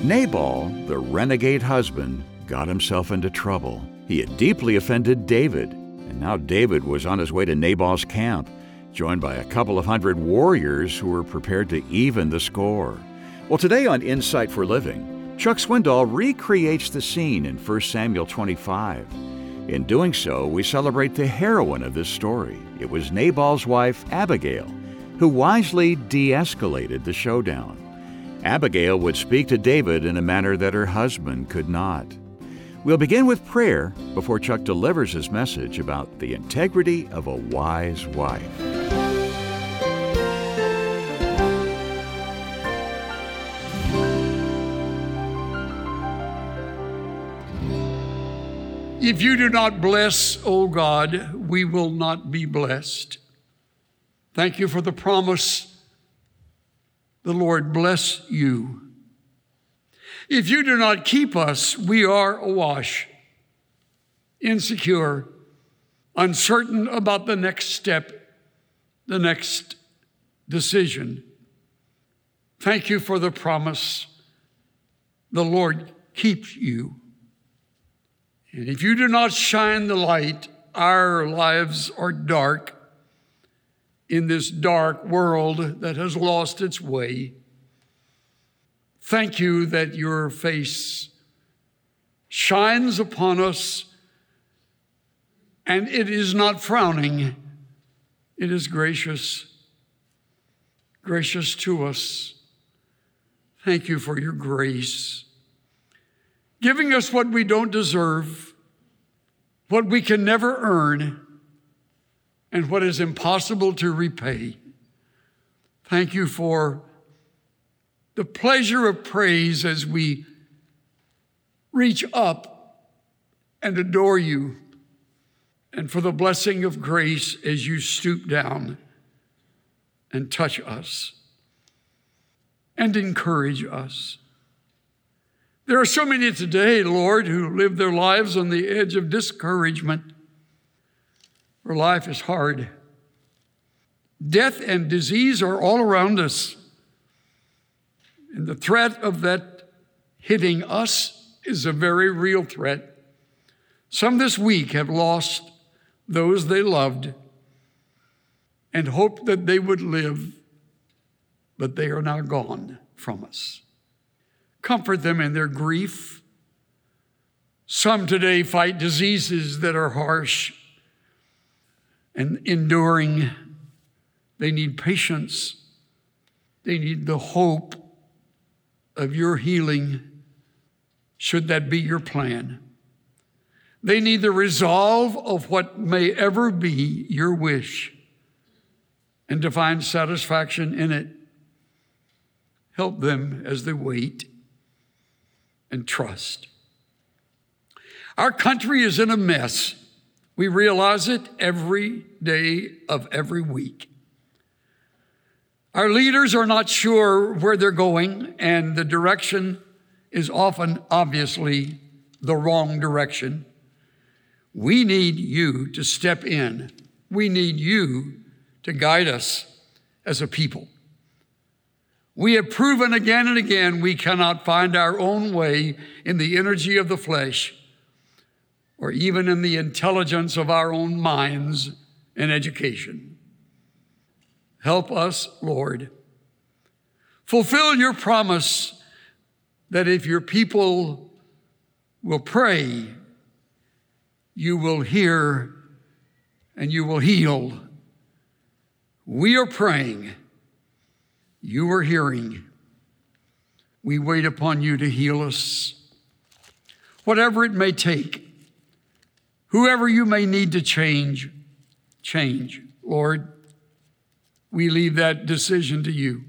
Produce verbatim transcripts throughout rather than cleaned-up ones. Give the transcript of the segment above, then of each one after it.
Nabal, the renegade husband, got himself into trouble. He had deeply offended David, and now David was on his way to Nabal's camp, joined by a couple of hundred warriors who were prepared to even the score. Well, today on Insight for Living, Chuck Swindoll recreates the scene in First Samuel twenty-five. In doing so, we celebrate the heroine of this story. It was Nabal's wife, Abigail, who wisely de-escalated the showdown. Abigail would speak to David in a manner that her husband could not. We'll begin with prayer before Chuck delivers his message about the integrity of a wise wife. If you do not bless, O God, we will not be blessed. Thank you for the promise. The Lord bless you. If you do not keep us, we are awash, insecure, uncertain about the next step, the next decision. Thank you for the promise. The Lord keeps you. And if you do not shine the light, our lives are dark in this dark world that has lost its way. Thank you that your face shines upon us, and it is not frowning. It is gracious, gracious to us. Thank you for your grace, giving us what we don't deserve, what we can never earn, and what is impossible to repay. Thank you for the pleasure of praise as we reach up and adore you, and for the blessing of grace as you stoop down and touch us and encourage us. There are so many today, Lord, who live their lives on the edge of discouragement, where life is hard. Death and disease are all around us, and the threat of that hitting us is a very real threat. Some this week have lost those they loved and hoped that they would live, but they are now gone from us. Comfort them in their grief. Some today fight diseases that are harsh and enduring. They need patience. They need the hope of your healing, should that be your plan. They need the resolve of what may ever be your wish and to find satisfaction in it. Help them as they wait and trust. Our country is in a mess. We realize it every day of every week. Our leaders are not sure where they're going, and the direction is often, obviously, the wrong direction. We need you to step in. We need you to guide us as a people. We have proven again and again we cannot find our own way in the energy of the flesh or even in the intelligence of our own minds and education. Help us, Lord. Fulfill your promise that if your people will pray, you will hear and you will heal. We are praying. You are hearing. We wait upon you to heal us. Whatever it may take, whoever you may need to change, change. Lord, we leave that decision to you.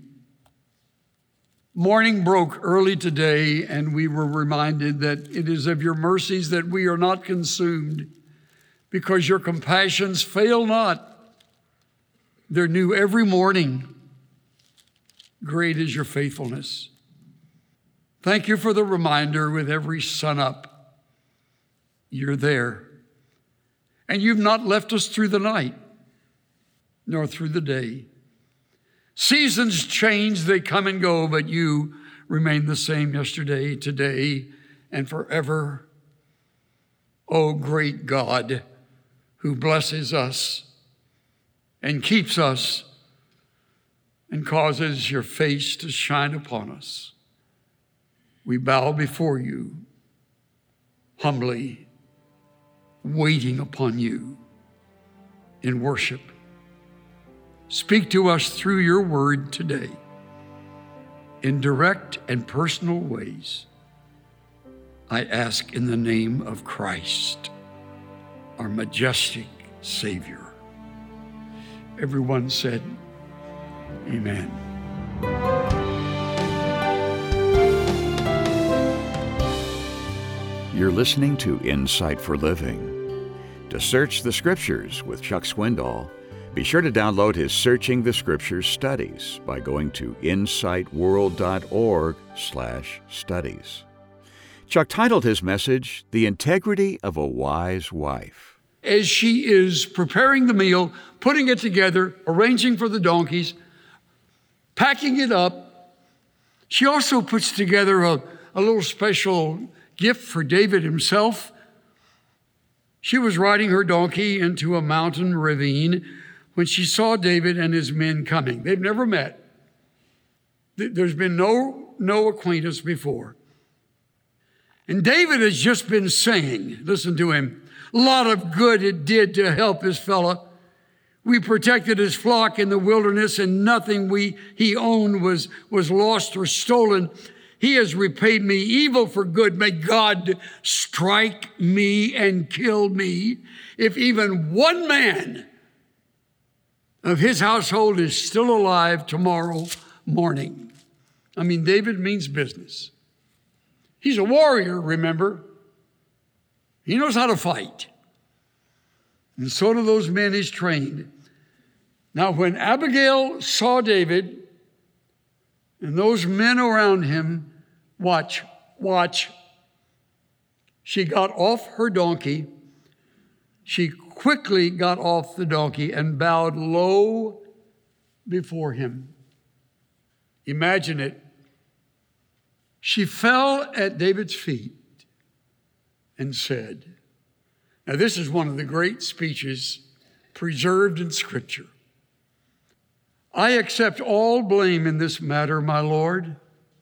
Morning broke early today, and we were reminded that it is of your mercies that we are not consumed, because your compassions fail not. They're new every morning. Great is your faithfulness. Thank you for the reminder with every sun up. You're there. And you've not left us through the night, nor through the day. Seasons change, they come and go, but you remain the same yesterday, today, and forever. O great God, who blesses us and keeps us and causes your face to shine upon us, we bow before you, humbly waiting upon you in worship. Speak to us through your word today in direct and personal ways. I ask in the name of Christ, our majestic Savior. Everyone said, amen. You're listening to Insight for Living. To search the Scriptures with Chuck Swindoll, be sure to download his Searching the Scriptures studies by going to insightworld.org slash studies. Chuck titled his message, The Integrity of a Wise Wife. As she is preparing the meal, putting it together, arranging for the donkeys, packing it up, she also puts together a, a little special gift for David himself. She was riding her donkey into a mountain ravine when she saw David and his men coming. They've never met. There's been no, no acquaintance before. And David has just been saying, listen to him, a lot of good it did to help this fella. We protected his flock in the wilderness, and nothing we he owned was, was lost or stolen. He has repaid me evil for good. May God strike me and kill me if even one man of his household is still alive tomorrow morning. I mean, David means business. He's a warrior, remember? He knows how to fight. And so do those men he's trained. Now, when Abigail saw David and those men around him, watch, watch. She got off her donkey. She quickly got off the donkey and bowed low before him. Imagine it. She fell at David's feet and said, now this is one of the great speeches preserved in Scripture. I accept all blame in this matter, my Lord.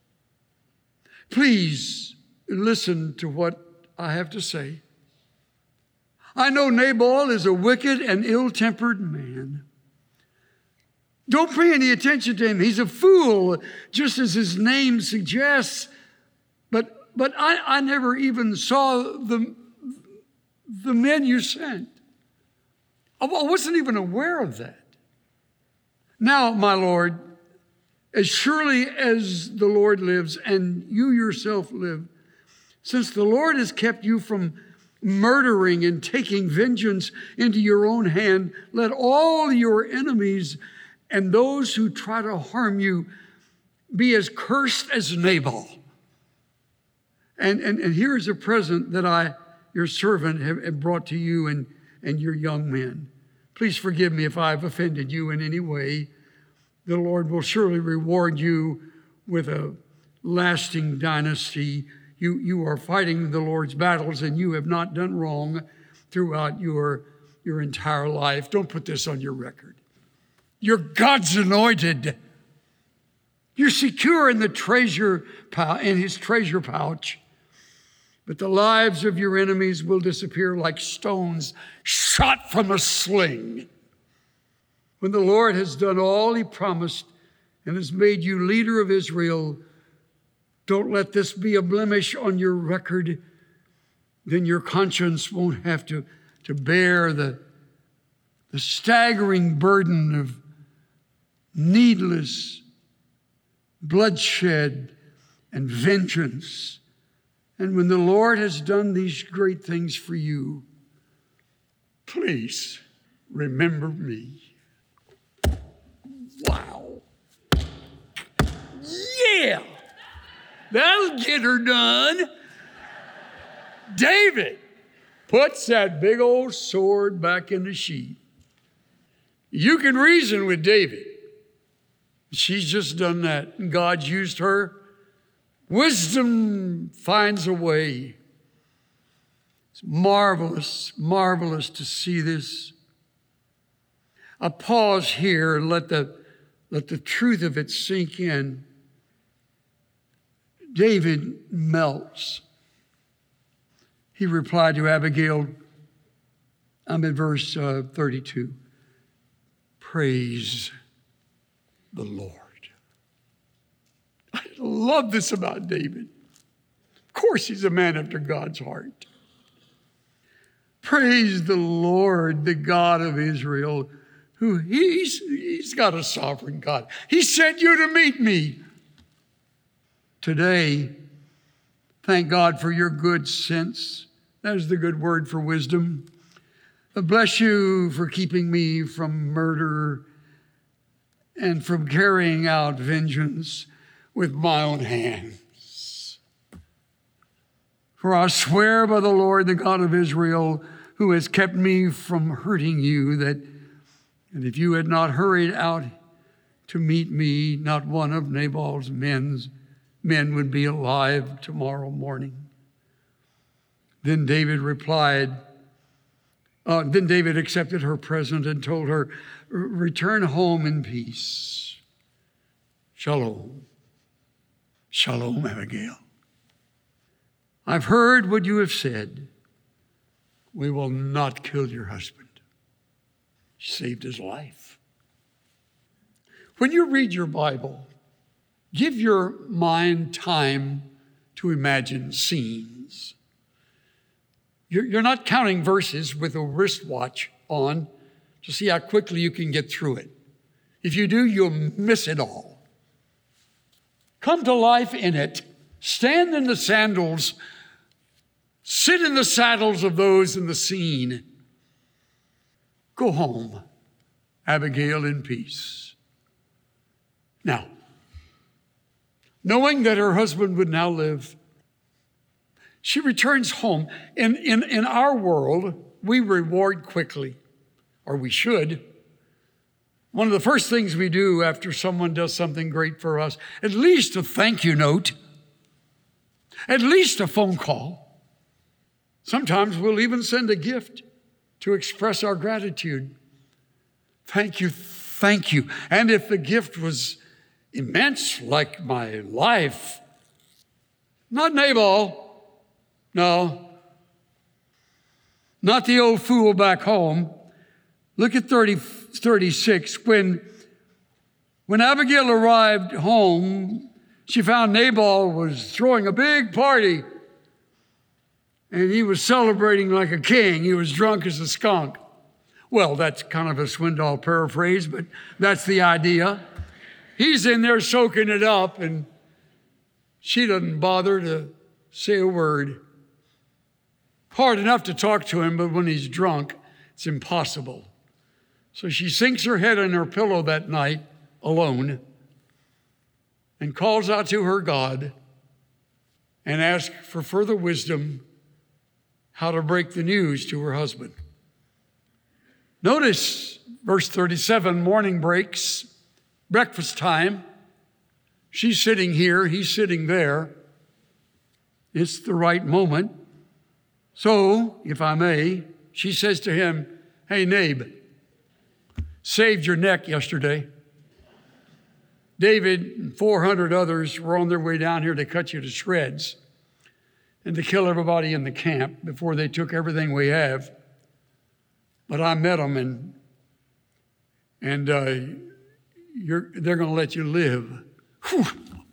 Please listen to what I have to say. I know Nabal is a wicked and ill-tempered man. Don't pay any attention to him. He's a fool, just as his name suggests. But but I, I never even saw the, the men you sent. I wasn't even aware of that. Now, my Lord, as surely as the Lord lives and you yourself live, since the Lord has kept you from murdering and taking vengeance into your own hand, let all your enemies and those who try to harm you be as cursed as Nabal. And, and, and here is a present that I, your servant, have, have brought to you and, and your young men. Please forgive me if I've offended you in any way. The Lord will surely reward you with a lasting dynasty. You, you are fighting the Lord's battles, and you have not done wrong throughout your, your entire life. Don't put this on your record. You're God's anointed. You're secure in the treasure in his treasure pouch. But the lives of your enemies will disappear like stones shot from a sling. When the Lord has done all he promised and has made you leader of Israel, don't let this be a blemish on your record. Then your conscience won't have to, to bear the, the staggering burden of needless bloodshed and vengeance. And when the Lord has done these great things for you, please remember me. Wow. Yeah. That'll get her done. David puts that big old sword back in the sheath. You can reason with David. She's just done that. And God's used her Wisdom finds a way. It's marvelous, marvelous to see this. I pause here and let the, let the truth of it sink in. David melts. He replied to Abigail, I'm in verse uh, thirty-two. Praise the Lord. I love this about David. Of course, he's a man after God's heart. Praise the Lord, the God of Israel, who he's, he's got a sovereign God. He sent you to meet me. Today, thank God for your good sense. That is the good word for wisdom. Bless you for keeping me from murder and from carrying out vengeance with my own hands. For I swear by the Lord, the God of Israel, who has kept me from hurting you, that and if you had not hurried out to meet me, not one of Nabal's men's men would be alive tomorrow morning. Then David replied, uh, then David accepted her present and told her, return home in peace. Shalom. Shalom, Abigail. I've heard what you have said. We will not kill your husband. She saved his life. When you read your Bible, give your mind time to imagine scenes. You're, you're not counting verses with a wristwatch on to see how quickly you can get through it. If you do, you'll miss it all. Come to life in it. Stand in the sandals. Sit in the saddles of those in the scene. Go home, Abigail, in peace. Now, knowing that her husband would now live, she returns home. In, in, in our world, we reward quickly, or we should. One of the first things we do after someone does something great for us, at least a thank you note, at least a phone call. Sometimes we'll even send a gift to express our gratitude. Thank you, thank you. And if the gift was immense, like my life, not Nabal, no, not the old fool back home. Look at thirty, thirty-six. When, when Abigail arrived home, she found Nabal was throwing a big party, and he was celebrating like a king. He was drunk as a skunk. Well, that's kind of a Swindoll paraphrase, but that's the idea. He's in there soaking it up, and she doesn't bother to say a word. Hard enough to talk to him, but when he's drunk, it's impossible. So she sinks her head in her pillow that night alone and calls out to her God and asks for further wisdom how to break the news to her husband. Notice verse thirty-seven, morning breaks, breakfast time. She's sitting here, he's sitting there. It's the right moment. So, if I may, she says to him, hey, Nabe, saved your neck yesterday. David and four hundred others were on their way down here to cut you to shreds and to kill everybody in the camp before they took everything we have. But I met them, and, and uh, you're, they're going to let you live. Whew.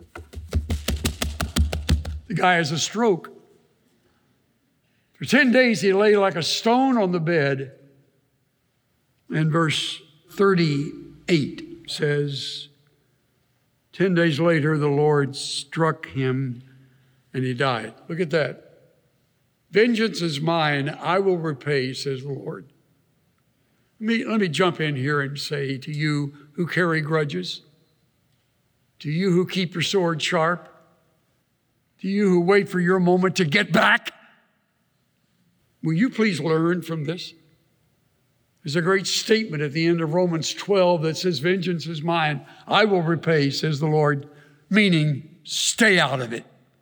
The guy has a stroke. For ten days, he lay like a stone on the bed. And verse thirty-eight says, ten days later, the Lord struck him and he died. Look at that. Vengeance is mine, I will repay, says the Lord. Let me, let me jump in here and say to you who carry grudges, to you who keep your sword sharp, to you who wait for your moment to get back, will you please learn from this? There's a great statement at the end of Romans twelve that says, vengeance is mine, I will repay, says the Lord, meaning stay out of it.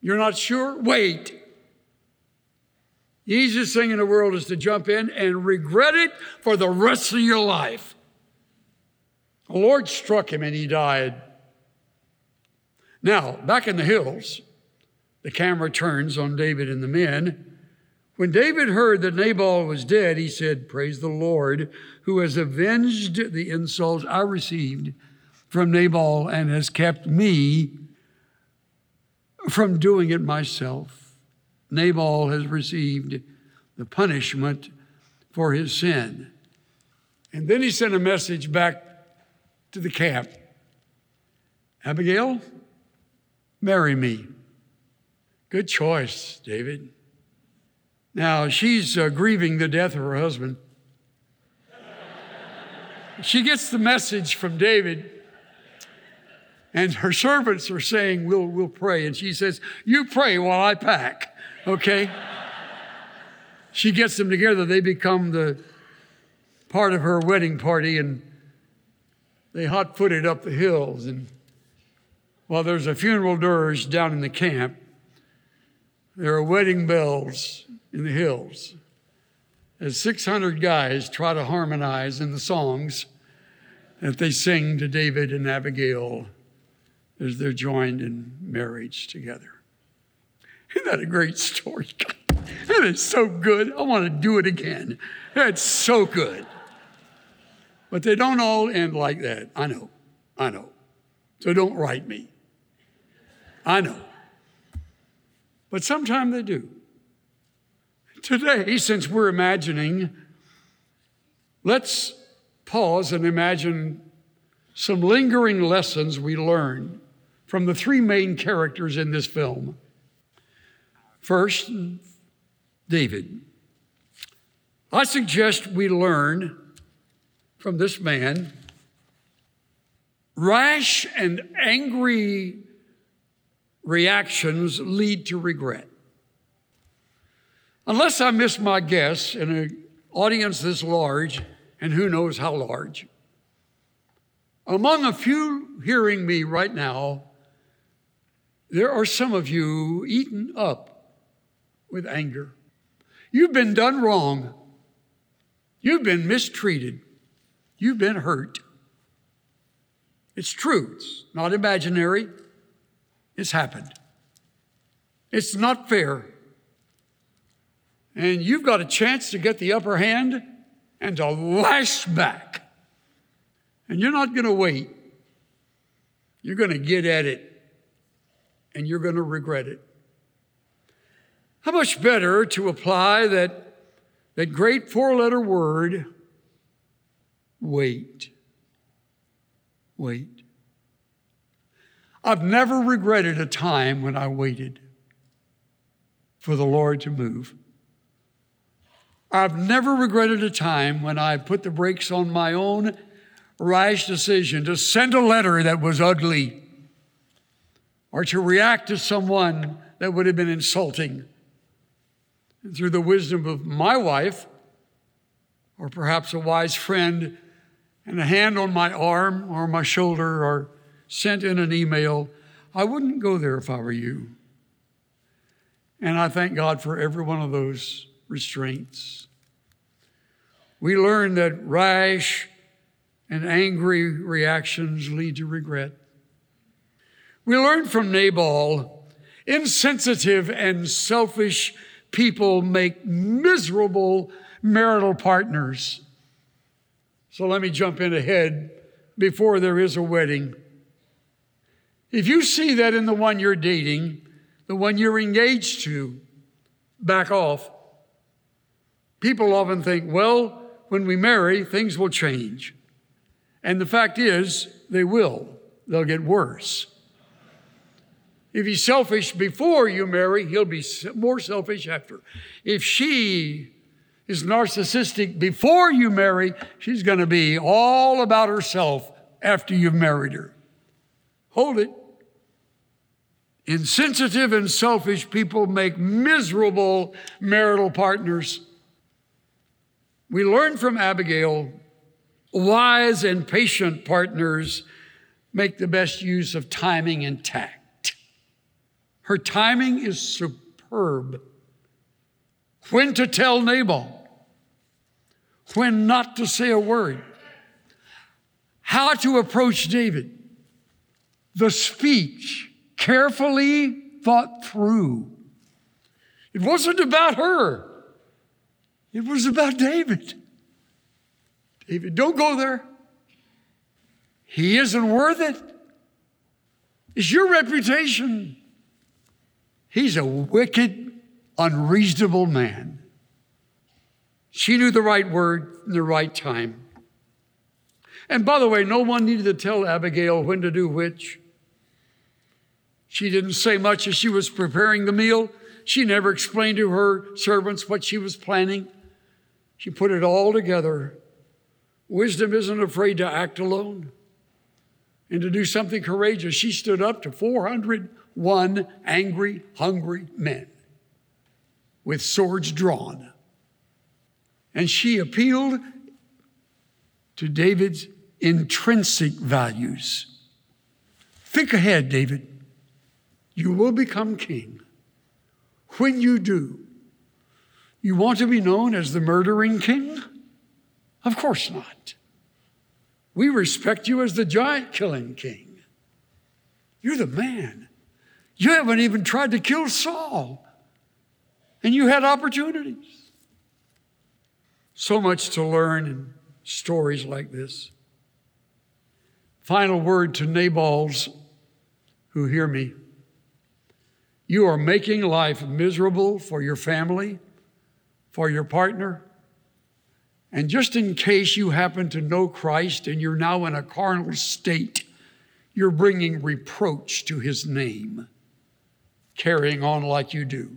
You're not sure? Wait. The easiest thing in the world is to jump in and regret it for the rest of your life. The Lord struck him and he died. Now, back in the hills, the camera turns on David and the men. When David heard that Nabal was dead, he said, "Praise the Lord, who has avenged the insults I received from Nabal and has kept me from doing it myself. Nabal has received the punishment for his sin." And then he sent a message back to the camp. "Abigail, marry me." Good choice, David. Now, she's uh, grieving the death of her husband. She gets the message from David, and her servants are saying, we'll, we'll pray. And she says, "You pray while I pack," okay? She gets them together. They become the part of her wedding party, and they hot-footed up the hills. And while there's a funeral dirge down in the camp, there are wedding bells in the hills as six hundred guys try to harmonize in the songs that they sing to David and Abigail as they're joined in marriage together. Isn't that a great story? That is so good. I want to do it again. That's so good. But they don't all end like that. I know. I know. So don't write me. I know. But sometimes they do. Today, since we're imagining, let's pause and imagine some lingering lessons we learn from the three main characters in this film. First, David. I suggest we learn from this man rash and angry reactions lead to regret. Unless I miss my guess in an audience this large, and who knows how large, among a few hearing me right now, there are some of you eaten up with anger. You've been done wrong. You've been mistreated. You've been hurt. It's true. It's not imaginary. It's happened. It's not fair. And you've got a chance to get the upper hand and to lash back. And you're not going to wait. You're going to get at it, and you're going to regret it. How much better to apply that, that great four-letter word, wait. Wait. I've never regretted a time when I waited for the Lord to move. I've never regretted a time when I put the brakes on my own rash decision to send a letter that was ugly or to react to someone that would have been insulting. And through the wisdom of my wife, or perhaps a wise friend, and a hand on my arm or my shoulder or sent in an email, I wouldn't go there if I were you. And I thank God for every one of those restraints. We learn that rash and angry reactions lead to regret. We learn from Nabal, insensitive and selfish people make miserable marital partners. So let me jump in ahead before there is a wedding. If you see that in the one you're dating, the one you're engaged to, back off. People often think, well, when we marry, things will change. And the fact is, they will. They'll get worse. If he's selfish before you marry, he'll be more selfish after. If she is narcissistic before you marry, she's going to be all about herself after you've married her. Hold it. Insensitive and selfish people make miserable marital partners. We learn from Abigail, wise and patient partners make the best use of timing and tact. Her timing is superb. When to tell Nabal, when not to say a word, how to approach David. The speech carefully thought through. It wasn't about her. It was about David. David, don't go there. He isn't worth it. It's your reputation. He's a wicked, unreasonable man. She knew the right word in the right time. And by the way, no one needed to tell Abigail when to do which. She didn't say much as she was preparing the meal. She never explained to her servants what she was planning. She put it all together. Wisdom isn't afraid to act alone and to do something courageous. She stood up to four hundred one angry, hungry men with swords drawn. And she appealed to David's intrinsic values. Think ahead, David. You will become king. When you do, you want to be known as the murdering king? Of course not. We respect you as the giant-killing king. You're the man. You haven't even tried to kill Saul, and you had opportunities. So much to learn in stories like this. Final word to Nabals who hear me. You are making life miserable for your family, for your partner. And just in case you happen to know Christ and you're now in a carnal state, you're bringing reproach to his name, carrying on like you do.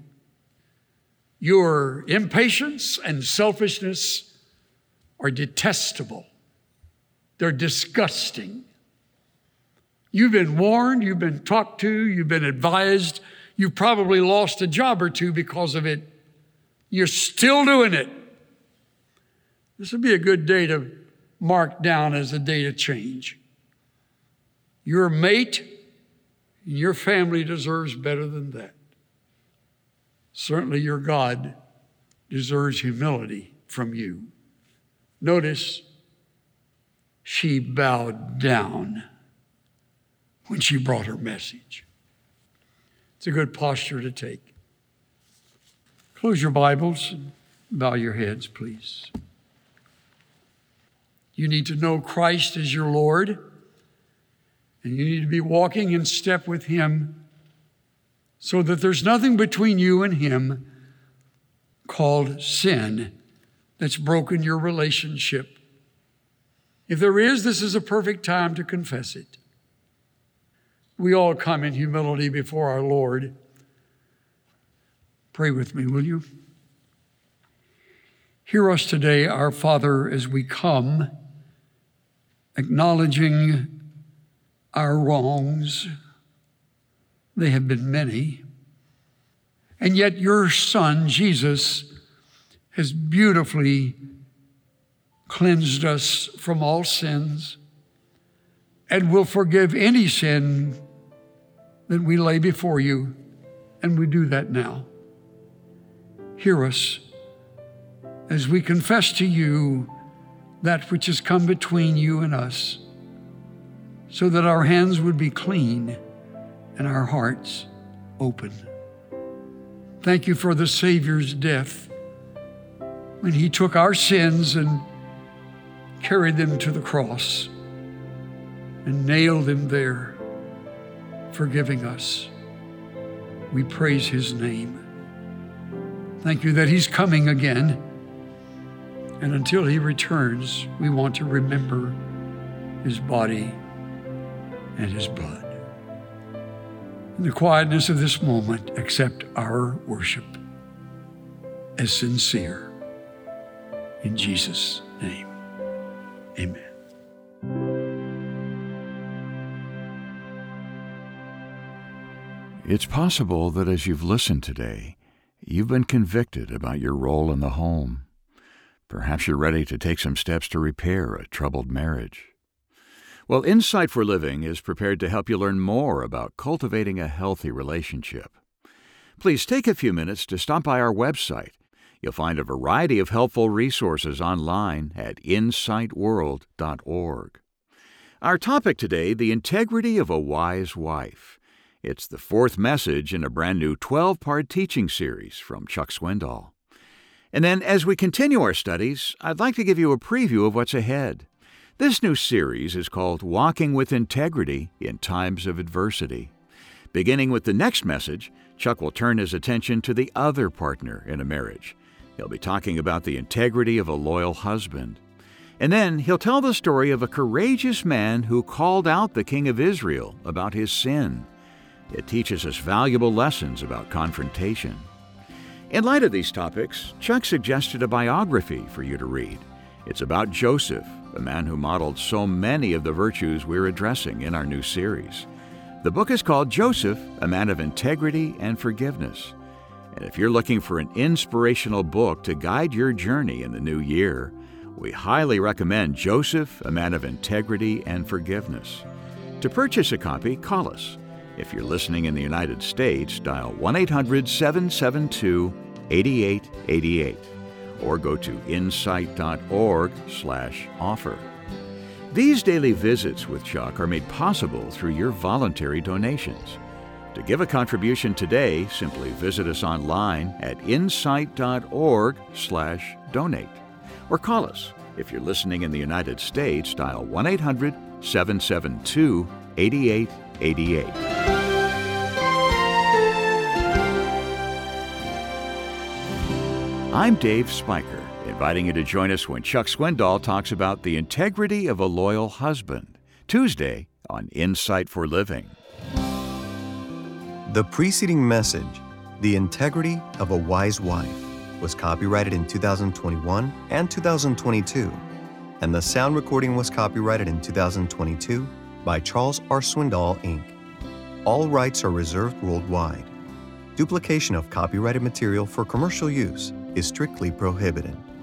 Your impatience and selfishness are detestable. They're disgusting. You've been warned, you've been talked to, you've been advised. You've probably lost a job or two because of it. You're still doing it. This would be a good day to mark down as a day to change. Your mate and your family deserves better than that. Certainly your God deserves humility from you. Notice, she bowed down when she brought her message. It's a good posture to take. Close your Bibles and bow your heads, please. You need to know Christ as your Lord, and you need to be walking in step with him so that there's nothing between you and him called sin that's broken your relationship. If there is, this is a perfect time to confess it. We all come in humility before our Lord. Pray with me, will you? Hear us today, our Father, as we come, acknowledging our wrongs. They have been many. And yet your Son, Jesus, has beautifully cleansed us from all sins and will forgive any sin that we lay before you, and we do that now. Hear us as we confess to you that which has come between you and us, so that our hands would be clean and our hearts open. Thank you for the Savior's death when he took our sins and carried them to the cross and nailed them there, forgiving us. We praise his name. Thank you that he's coming again. And until he returns, we want to remember his body and his blood. In the quietness of this moment, accept our worship as sincere. In Jesus' name, amen. It's possible that as you've listened today, you've been convicted about your role in the home. Perhaps you're ready to take some steps to repair a troubled marriage. Well, Insight for Living is prepared to help you learn more about cultivating a healthy relationship. Please take a few minutes to stop by our website. You'll find a variety of helpful resources online at insight world dot org. Our topic today, the integrity of a wise wife. It's the fourth message in a brand new twelve-part teaching series from Chuck Swindoll. And then, as we continue our studies, I'd like to give you a preview of what's ahead. This new series is called Walking with Integrity in Times of Adversity. Beginning with the next message, Chuck will turn his attention to the other partner in a marriage. He'll be talking about the integrity of a loyal husband. And then he'll tell the story of a courageous man who called out the king of Israel about his sin. It teaches us valuable lessons about confrontation. In light of these topics, Chuck suggested a biography for you to read. It's about Joseph, a man who modeled so many of the virtues we're addressing in our new series. The book is called Joseph, a Man of Integrity and Forgiveness. And if you're looking for an inspirational book to guide your journey in the new year, we highly recommend Joseph, a Man of Integrity and Forgiveness. To purchase a copy, call us. If you're listening in the United States, dial one eight hundred seven seven two eight eight eight eight. Or go to insight dot org slash offer. These daily visits with Chuck are made possible through your voluntary donations. To give a contribution today, simply visit us online at insight dot org slash donate. Or call us. If you're listening in the United States, dial one eight hundred seven seven two eight eight eight eight. I'm Dave Spiker, inviting you to join us when Chuck Swindoll talks about the integrity of a loyal husband, Tuesday on Insight for Living. The preceding message, The Integrity of a Wise Wife, was copyrighted in two thousand twenty-one and two thousand twenty-two, and the sound recording was copyrighted in two thousand twenty-two by Charles R. Swindoll, Incorporated. All rights are reserved worldwide. Duplication of copyrighted material for commercial use is strictly prohibited.